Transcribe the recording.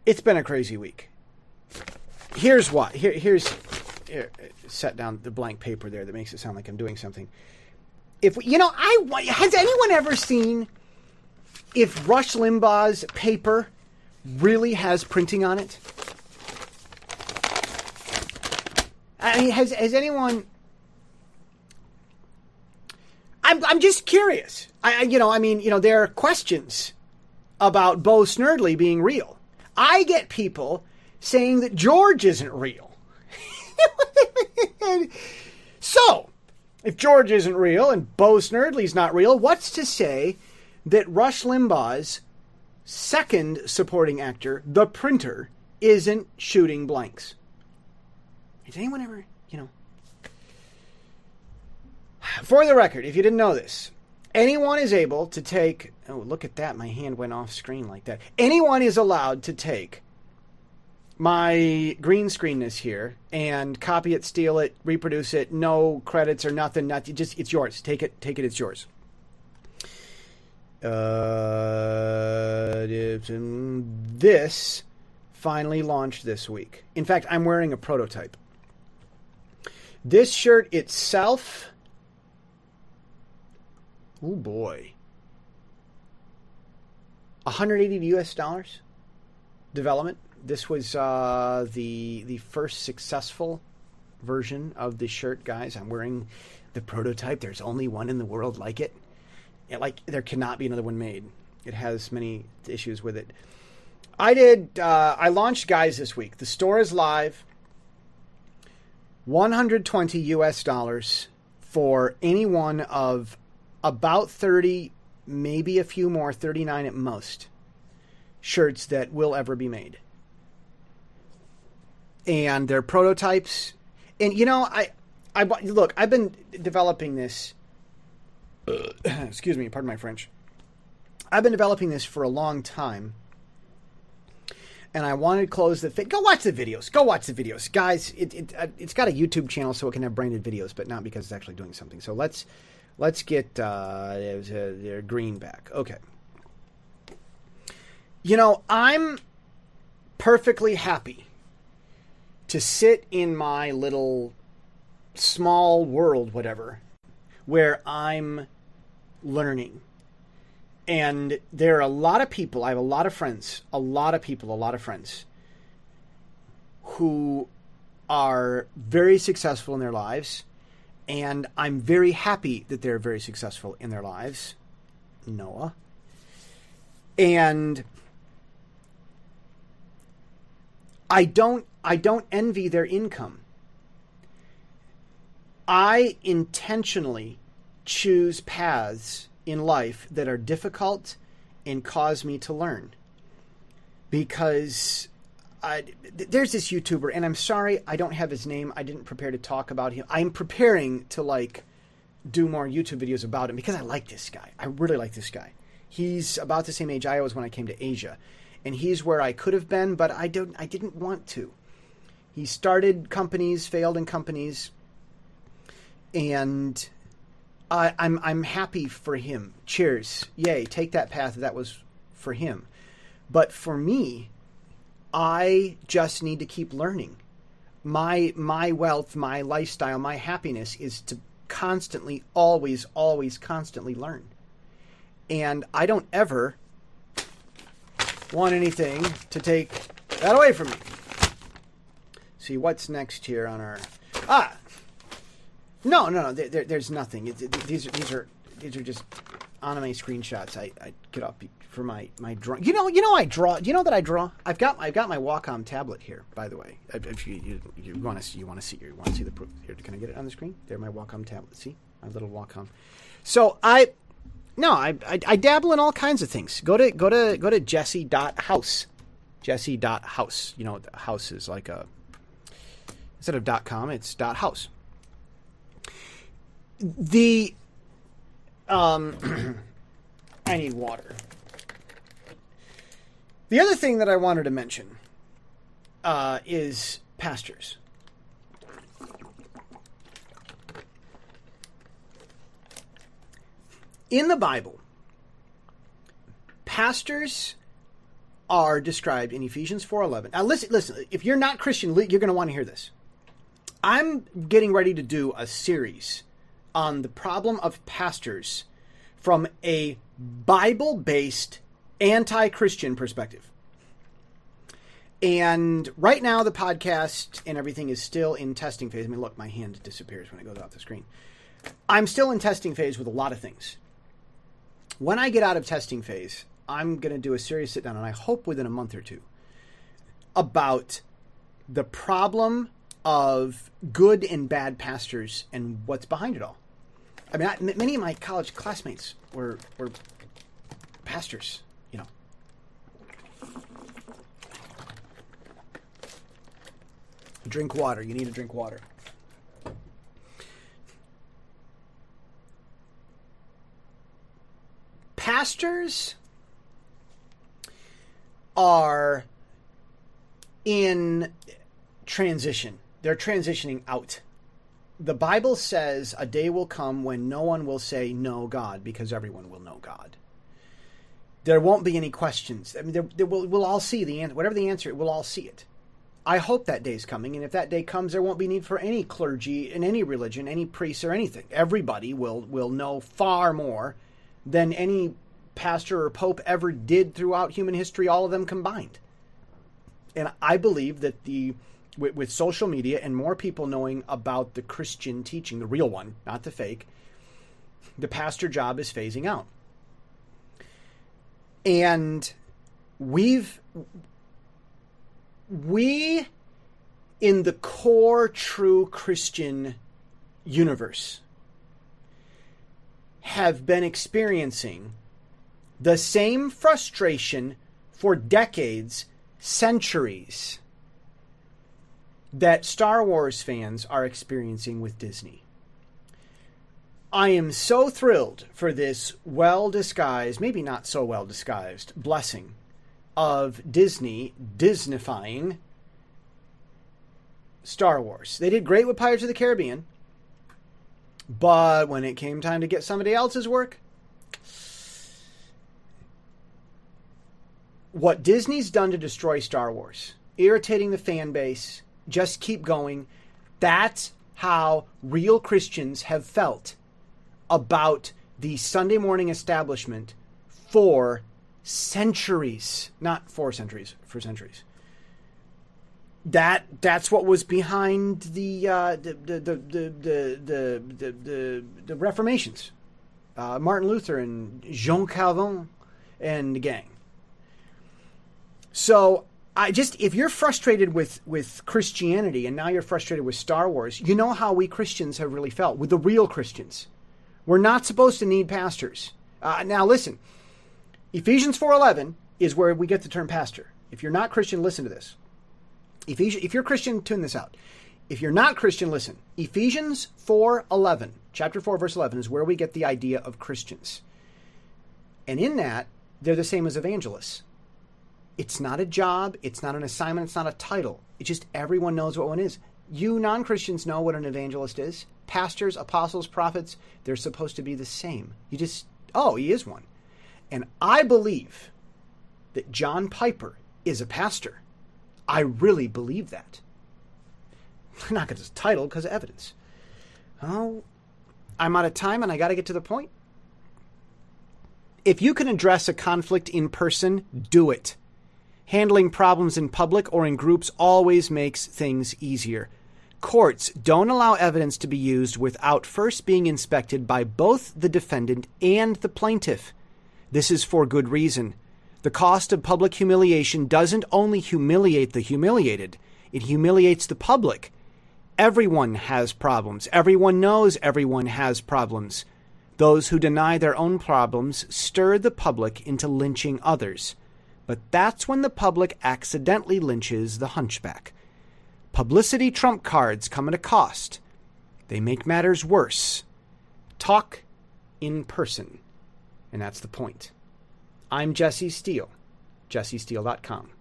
It's been a crazy week. Here's why. Here, set down the blank paper there that makes it sound like I'm doing something. Has anyone ever seen if Rush Limbaugh's paper really has printing on it? I mean, has anyone? I'm just curious. There are questions about Bo Snerdley being real. I get people saying that George isn't real. So, if George isn't real and Bo Snerdley's not real, what's to say that Rush Limbaugh's second supporting actor, the printer, isn't shooting blanks? Has anyone ever, For the record, if you didn't know this, anyone is able to take... Oh, look at that. My hand went off screen like that. Anyone is allowed to take my green screenness here and copy it, steal it, reproduce it. No credits or nothing. Just it's yours. Take it. It's yours. This finally launched this week. In fact, I'm wearing a prototype. This shirt itself... Oh boy. $180 US development. This was the first successful version of this shirt, guys. I'm wearing the prototype. There's only one in the world like it. There cannot be another one made. It has many issues with it. I launched, guys, this week. The store is live. $120 US for any one of about 30, maybe a few more, 39 at most, shirts that will ever be made. And they're prototypes. And, look, I've been developing this. Excuse me, pardon my French. I've been developing this for a long time. And I wanted to close the... Go watch the videos. Guys, it's got a YouTube channel so it can have branded videos, but not because it's actually doing something. So let's get their green back. Okay. I'm perfectly happy to sit in my little small world, whatever, where I'm learning. And there are a lot of people, I have a lot of friends who are very successful in their lives. And I'm very happy that they're very successful in their lives. Noah. And I don't envy their income. I intentionally choose paths in life that are difficult and cause me to learn. Because there's this YouTuber, and I'm sorry I don't have his name. I didn't prepare to talk about him. I'm preparing to do more YouTube videos about him because I like this guy. I really like this guy. He's about the same age I was when I came to Asia. And he's where I could have been, but I didn't want to. He started companies, failed in companies, and I'm happy for him. Cheers. Yay, take that path. That was for him. But for me, I just need to keep learning. My wealth, my lifestyle, my happiness is to constantly, always constantly learn. And I don't ever want anything to take that away from me. See, what's next here on our... No, there's nothing. These are just anime screenshots I get up for my drawing. I draw. Do you know that I draw? I've got my Wacom tablet here, by the way. If you want to see the proof here. Can I get it on the screen? There, my Wacom tablet. See, my little Wacom. So I dabble in all kinds of things. Go to Jesse.house. Jesse.house. House is like a... Instead of .com, it's .house. I need water. The other thing that I wanted to mention is pastors. In the Bible, pastors are described in Ephesians 4:11. Now listen, if you're not Christian, you're going to want to hear this. I'm getting ready to do a series on the problem of pastors from a Bible-based anti-Christian perspective. And right now the podcast and everything is still in testing phase. I mean, look, my hand disappears when it goes off the screen. I'm still in testing phase with a lot of things. When I get out of testing phase, I'm going to do a serious sit down, and I hope within a month or two, about the problem of good and bad pastors and what's behind it all. I mean, many of my college classmates were pastors, you know. Drink water. You need to drink water. Pastors are in transition. They're transitioning out. The Bible says a day will come when no one will say no God, because everyone will know God. There won't be any questions. I mean, we'll all see the answer. Whatever the answer, we'll all see it. I hope that day's coming, and if that day comes, there won't be need for any clergy in any religion, any priests or anything. Everybody will know far more than any pastor or pope ever did throughout human history, all of them combined. And I believe that with social media and more people knowing about the Christian teaching, the real one, not the fake, the pastor job is phasing out. And we in the core true Christian universe have been experiencing the same frustration for decades, centuries, that Star Wars fans are experiencing with Disney. I am so thrilled for this well-disguised, maybe not so well-disguised, blessing of Disney Disneyfying Star Wars. They did great with Pirates of the Caribbean, but when it came time to get somebody else's work, what Disney's done to destroy Star Wars, irritating the fan base, just keep going. That's how real Christians have felt about the Sunday morning establishment for centuries. Not 4 centuries, for centuries. That's what was behind the Reformations. Martin Luther and Jean Calvin and the gang. So if you're frustrated with Christianity and now you're frustrated with Star Wars, you know how we Christians have really felt, with the real Christians. We're not supposed to need pastors. Now listen, Ephesians 4:11 is where we get the term pastor. If you're not Christian, listen to this. If you're Christian, tune this out. If you're not Christian, listen. Ephesians 4:11, chapter 4, verse 11, is where we get the idea of Christians. And in that, they're the same as evangelists. It's not a job. It's not an assignment. It's not a title. It's just everyone knows what one is. You non-Christians know what an evangelist is. Pastors, apostles, prophets, they're supposed to be the same. He is one. And I believe that John Piper is a pastor. I really believe that. I'm not going to title because of evidence. Oh, I'm out of time and I got to get to the point. If you can address a conflict in person, do it. Handling problems in public or in groups always makes things easier. Courts don't allow evidence to be used without first being inspected by both the defendant and the plaintiff. This is for good reason. The cost of public humiliation doesn't only humiliate the humiliated, it humiliates the public. Everyone has problems. Everyone knows everyone has problems. Those who deny their own problems stir the public into lynching others. But that's when the public accidentally lynches the hunchback. Publicity trump cards come at a cost. They make matters worse. Talk in person. And that's the point. I'm Jesse Steele, jessesteele.com.